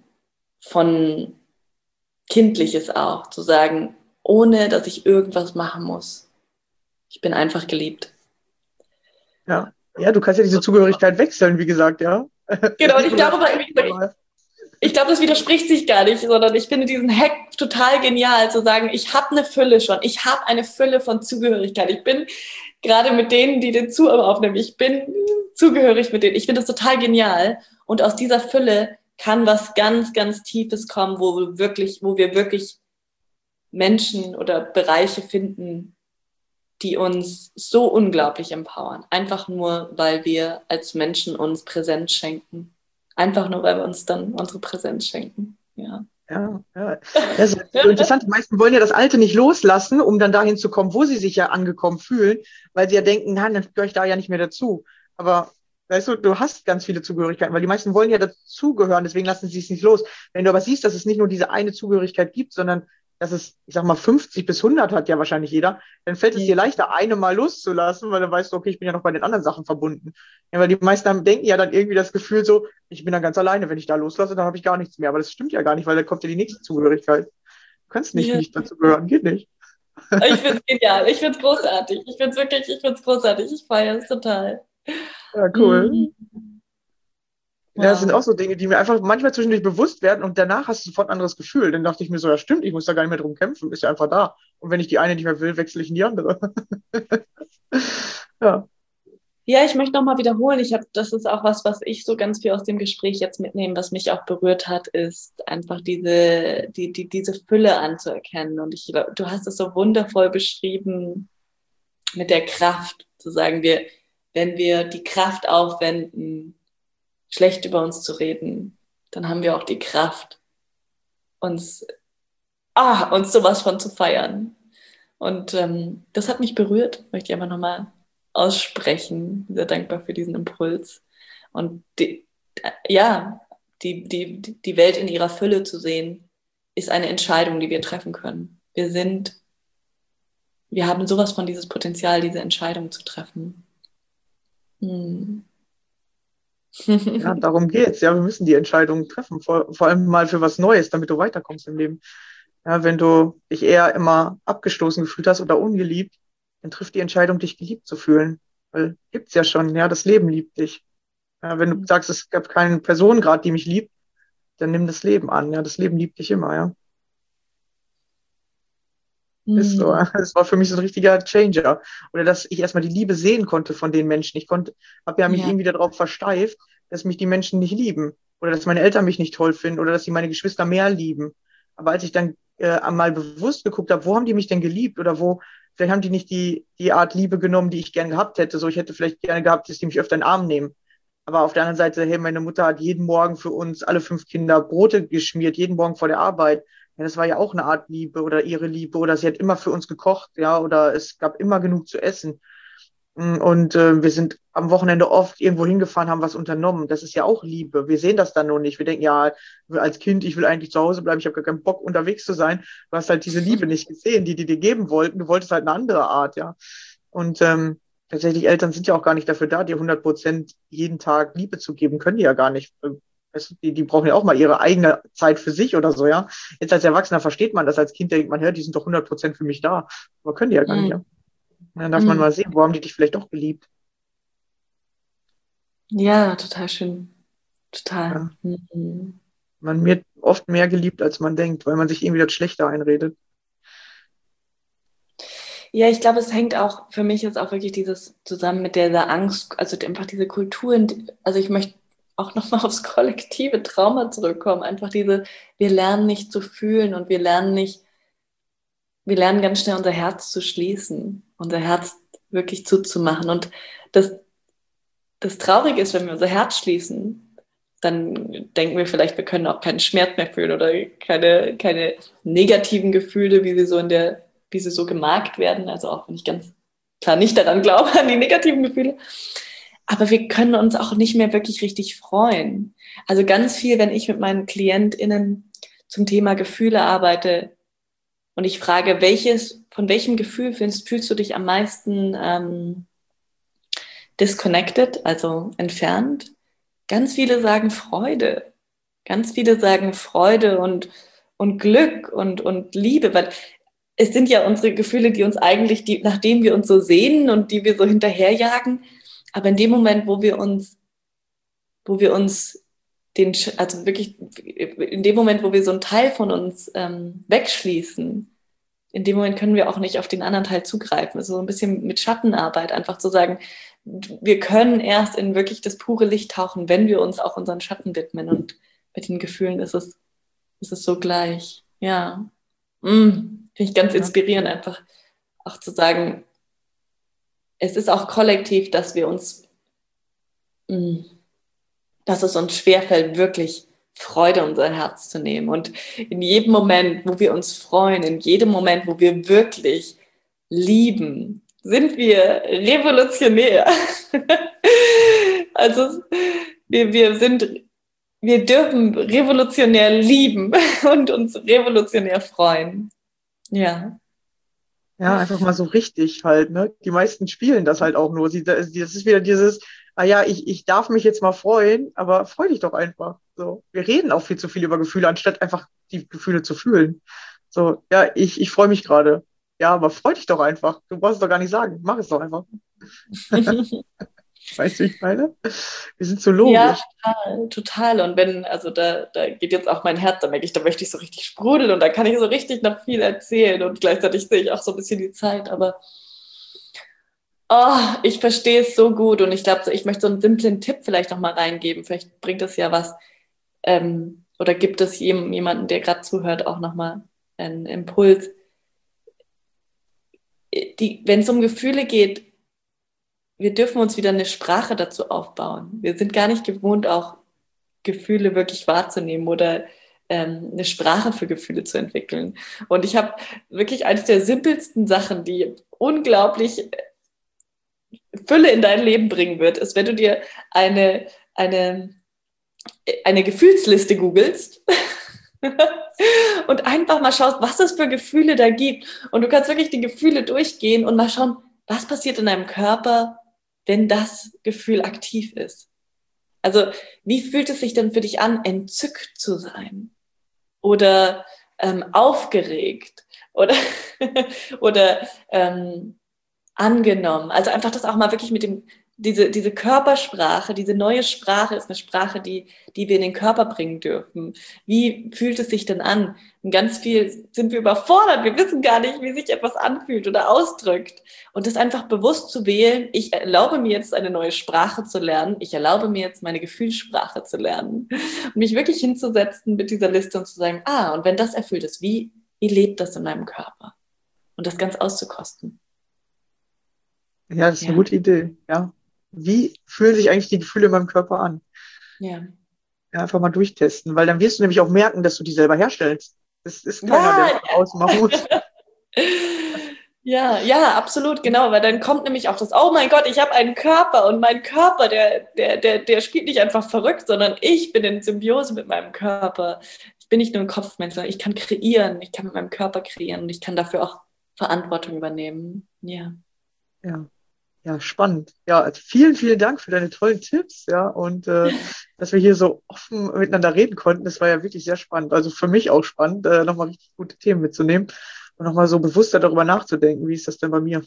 Kindliches auch, zu sagen, ohne dass ich irgendwas machen muss. Ich bin einfach geliebt. Ja, du kannst ja diese Zugehörigkeit wechseln, wie gesagt, ja. Genau, und ich glaube, das widerspricht sich gar nicht, sondern ich finde diesen Hack total genial, zu sagen, ich habe eine Fülle schon, ich habe eine Fülle von Zugehörigkeit. Ich bin gerade mit denen, die den Zuhörer aufnehmen, ich bin zugehörig mit denen. Ich finde das total genial. Und aus dieser Fülle kann was ganz, ganz Tiefes kommen, wo wir wirklich Menschen oder Bereiche finden, die uns so unglaublich empowern. Einfach nur, weil wir als Menschen uns Präsenz schenken. Einfach nur, weil wir uns dann unsere Präsenz schenken. Ja. Ja, ja. Das ist so interessant. Die meisten wollen ja das Alte nicht loslassen, um dann dahin zu kommen, wo sie sich ja angekommen fühlen, weil sie ja denken, nein, dann gehöre ich da ja nicht mehr dazu. Aber weißt du, du hast ganz viele Zugehörigkeiten, weil die meisten wollen ja dazugehören, deswegen lassen sie es nicht los. Wenn du aber siehst, dass es nicht nur diese eine Zugehörigkeit gibt, sondern dass es, ich sag mal, 50 bis 100 hat ja wahrscheinlich jeder, dann fällt es dir leichter, eine mal loszulassen, weil dann weißt du, okay, ich bin ja noch bei den anderen Sachen verbunden. Ja, weil die meisten denken ja dann irgendwie das Gefühl so, ich bin dann ganz alleine, wenn ich da loslasse, dann habe ich gar nichts mehr. Aber das stimmt ja gar nicht, weil dann kommt ja die nächste Zugehörigkeit. Du kannst Ja. nicht dazu gehören, geht nicht. Ich finde es genial, ich finde es großartig. Ich finde es großartig. Ich feiere es total. Ja, cool. Mhm. Ja, das sind Wow. auch so Dinge, die mir einfach manchmal zwischendurch bewusst werden und danach hast du sofort ein anderes Gefühl. Dann dachte ich mir so, ja stimmt, ich muss da gar nicht mehr drum kämpfen, ist ja einfach da. Und wenn ich die eine nicht mehr will, wechsle ich in die andere. Ja. Ja, ich möchte nochmal wiederholen, das ist auch was ich so ganz viel aus dem Gespräch jetzt mitnehme, was mich auch berührt hat, ist einfach diese Fülle anzuerkennen. Und du hast es so wundervoll beschrieben mit der Kraft, zu sagen, wenn wir die Kraft aufwenden, schlecht über uns zu reden, dann haben wir auch die Kraft, uns sowas von zu feiern. Und das hat mich berührt, möchte ich einfach nochmal aussprechen. Sehr dankbar für diesen Impuls. Und die Welt in ihrer Fülle zu sehen, ist eine Entscheidung, die wir treffen können. Wir haben sowas von dieses Potenzial, diese Entscheidung zu treffen. Ja, darum geht's. Ja, wir müssen die Entscheidungen treffen, vor allem mal für was Neues, damit du weiterkommst im Leben. Ja, wenn du dich eher immer abgestoßen gefühlt hast oder ungeliebt, dann triff die Entscheidung, dich geliebt zu fühlen. Weil gibt's ja schon, ja, das Leben liebt dich. Ja, wenn du sagst, es gab keine Person gerade, die mich liebt, dann nimm das Leben an. Ja, das Leben liebt dich immer, ja. Ist so. Das war für mich so ein richtiger Changer. Oder dass ich erstmal die Liebe sehen konnte von den Menschen. Habe ja mich Ja. irgendwie darauf versteift, dass mich die Menschen nicht lieben. Oder dass meine Eltern mich nicht toll finden. Oder dass sie meine Geschwister mehr lieben. Aber als ich dann einmal bewusst geguckt habe, wo haben die mich denn geliebt? Oder vielleicht haben die nicht die Art Liebe genommen, die ich gern gehabt hätte. So, ich hätte vielleicht gerne gehabt, dass die mich öfter in den Arm nehmen. Aber auf der anderen Seite, hey, meine Mutter hat jeden Morgen für uns, alle 5 Kinder, Brote geschmiert, jeden Morgen vor der Arbeit. Ja, das war ja auch eine Art Liebe oder ihre Liebe. Oder sie hat immer für uns gekocht, ja, oder es gab immer genug zu essen. Und wir sind am Wochenende oft irgendwo hingefahren, haben was unternommen. Das ist ja auch Liebe. Wir sehen das dann nur nicht. Wir denken, ja, als Kind, ich will eigentlich zu Hause bleiben, ich habe gar keinen Bock, unterwegs zu sein. Du hast halt diese Liebe nicht gesehen, die dir geben wollten. Du wolltest halt eine andere Art, ja. Und tatsächlich, Eltern sind ja auch gar nicht dafür da, dir 100% jeden Tag Liebe zu geben. Können die ja gar nicht. Weißt du, die brauchen ja auch mal ihre eigene Zeit für sich oder so, ja. Jetzt als Erwachsener versteht man das. Als Kind denkt man, ja, die sind doch 100% für mich da. Aber können die ja gar nicht, ja. Und dann darf man mal sehen, wo haben die dich vielleicht doch geliebt. Ja, total schön. Total. Ja. Man wird oft mehr geliebt, als man denkt, weil man sich irgendwie das Schlechte einredet. Ja, ich glaube, es hängt auch, für mich ist auch wirklich dieses zusammen mit dieser Angst, also einfach diese Kulturen, also ich möchte auch nochmal aufs kollektive Trauma zurückkommen, einfach wir lernen nicht zu fühlen und wir lernen ganz schnell unser Herz zu schließen, unser Herz wirklich zuzumachen. Und das Traurige ist, wenn wir unser Herz schließen, dann denken wir vielleicht, wir können auch keinen Schmerz mehr fühlen oder keine negativen Gefühle, wie sie so gemarkt werden. Also auch wenn ich ganz klar nicht daran glaube, an die negativen Gefühle. Aber wir können uns auch nicht mehr wirklich richtig freuen. Also ganz viel, wenn ich mit meinen KlientInnen zum Thema Gefühle arbeite und ich frage, von welchem Gefühl fühlst du dich am meisten disconnected, also entfernt? Ganz viele sagen Freude. Ganz viele sagen Freude und Glück und Liebe, weil es sind ja unsere Gefühle, die uns eigentlich, nachdem wir uns so sehnen und die wir so hinterherjagen. Aber in dem Moment, wo wir uns also wirklich, in dem Moment, wo wir so einen Teil von uns wegschließen, in dem Moment können wir auch nicht auf den anderen Teil zugreifen. Also so ein bisschen mit Schattenarbeit, einfach zu sagen, wir können erst in wirklich das pure Licht tauchen, wenn wir uns auch unseren Schatten widmen. Und mit den Gefühlen ist es so gleich. Ja. Finde ich ganz inspirierend, einfach auch zu sagen, es ist auch kollektiv, dass es uns schwerfällt, wirklich Freude in unser Herz zu nehmen. Und in jedem Moment, wo wir uns freuen, in jedem Moment, wo wir wirklich lieben, sind wir revolutionär. Also wir dürfen revolutionär lieben und uns revolutionär freuen. Ja. Ja, einfach mal so richtig halt, ne? Die meisten spielen das halt auch nur. Das ist wieder dieses, ich darf mich jetzt mal freuen, aber freu dich doch einfach. So, wir reden auch viel zu viel über Gefühle, anstatt einfach die Gefühle zu fühlen. So, ja, ich freue mich gerade. Ja, aber freu dich doch einfach. Du brauchst es doch gar nicht sagen. Mach es doch einfach. Weißt du, wie ich meine? Wir sind so logisch. Ja, total. Und da geht jetzt auch mein Herz, da merke ich, da möchte ich so richtig sprudeln und da kann ich so richtig noch viel erzählen und gleichzeitig sehe ich auch so ein bisschen die Zeit, aber ich verstehe es so gut und ich glaube, ich möchte so einen simplen Tipp vielleicht noch mal reingeben, vielleicht bringt das ja was, oder gibt es jemanden, der gerade zuhört, auch noch mal einen Impuls. Wenn es um Gefühle geht, wir dürfen uns wieder eine Sprache dazu aufbauen. Wir sind gar nicht gewohnt, auch Gefühle wirklich wahrzunehmen oder eine Sprache für Gefühle zu entwickeln. Und ich habe wirklich eines der simpelsten Sachen, die unglaublich Fülle in dein Leben bringen wird, ist, wenn du dir eine Gefühlsliste googelst und einfach mal schaust, was es für Gefühle da gibt. Und du kannst wirklich die Gefühle durchgehen und mal schauen, was passiert in deinem Körper, wenn das Gefühl aktiv ist. Also, wie fühlt es sich denn für dich an, entzückt zu sein? Oder aufgeregt? Oder angenommen? Also einfach das auch mal wirklich mit diese Körpersprache, diese neue Sprache ist eine Sprache, die wir in den Körper bringen dürfen. Wie fühlt es sich denn an? Und ganz viel sind wir überfordert. Wir wissen gar nicht, wie sich etwas anfühlt oder ausdrückt. Und das einfach bewusst zu wählen, ich erlaube mir jetzt eine neue Sprache zu lernen. Ich erlaube mir jetzt meine Gefühlssprache zu lernen. Und mich wirklich hinzusetzen mit dieser Liste und zu sagen, und wenn das erfüllt ist, wie lebt das in meinem Körper? Und das ganz auszukosten. Ja, das ist eine gute Idee, ja. Wie fühlen sich eigentlich die Gefühle in meinem Körper an? Ja. Ja, einfach mal durchtesten, weil dann wirst du nämlich auch merken, dass du die selber herstellst. Das ist keiner, der das ausmachen muss. Ja, absolut, genau, weil dann kommt nämlich auch das, oh mein Gott, ich habe einen Körper und mein Körper, der spielt nicht einfach verrückt, sondern ich bin in Symbiose mit meinem Körper. Ich bin nicht nur ein Kopfmensch, sondern ich kann kreieren, ich kann mit meinem Körper kreieren und ich kann dafür auch Verantwortung übernehmen. Ja. Ja, spannend. Ja, also vielen, vielen Dank für deine tollen Tipps, ja, und dass wir hier so offen miteinander reden konnten, das war ja wirklich sehr spannend. Also für mich auch spannend, nochmal richtig gute Themen mitzunehmen und nochmal so bewusster darüber nachzudenken, wie ist das denn bei mir?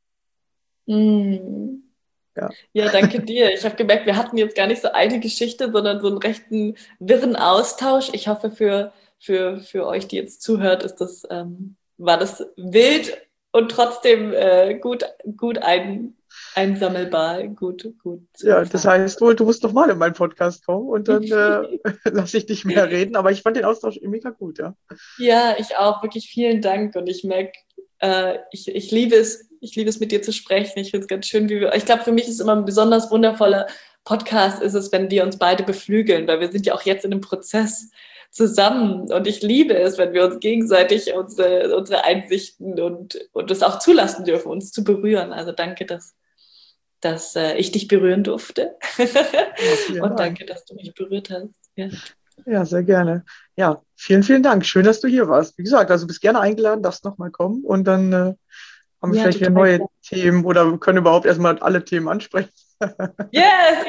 Ja, danke dir. Ich habe gemerkt, wir hatten jetzt gar nicht so eine Geschichte, sondern so einen rechten wirren Austausch. Ich hoffe, für euch, die jetzt zuhört, war das wild und trotzdem gut einsammelbar, gut. Ja, das heißt wohl, du musst noch mal in meinen Podcast kommen und dann lasse ich dich mehr reden. Aber ich fand den Austausch mega gut, ja. Ja, ich auch. Wirklich vielen Dank. Und ich merke, ich liebe es mit dir zu sprechen. Ich finde es ganz schön, ich glaube, für mich ist immer ein besonders wundervoller Podcast, ist es, wenn wir uns beide beflügeln, weil wir sind ja auch jetzt in einem Prozess zusammen und ich liebe es, wenn wir uns gegenseitig unsere Einsichten und es auch zulassen dürfen, uns zu berühren. Also danke, dass ich dich berühren durfte und danke, dass du mich berührt hast. Ja, sehr gerne. Ja, vielen, vielen Dank. Schön, dass du hier warst. Wie gesagt, also bist gerne eingeladen, darfst nochmal kommen und dann haben wir vielleicht wieder neue Themen oder wir können überhaupt erstmal alle Themen ansprechen. Yes.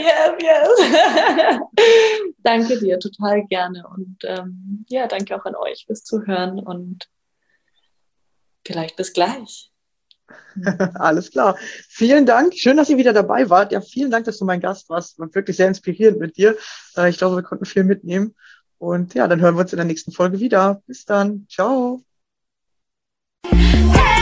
Danke dir, total gerne. Und danke auch an euch fürs Zuhören und vielleicht bis gleich. Alles klar. Vielen Dank. Schön, dass ihr wieder dabei wart. Ja, vielen Dank, dass du mein Gast warst. War wirklich sehr inspirierend mit dir. Ich glaube, wir konnten viel mitnehmen. Und ja, dann hören wir uns in der nächsten Folge wieder. Bis dann. Ciao. Hey!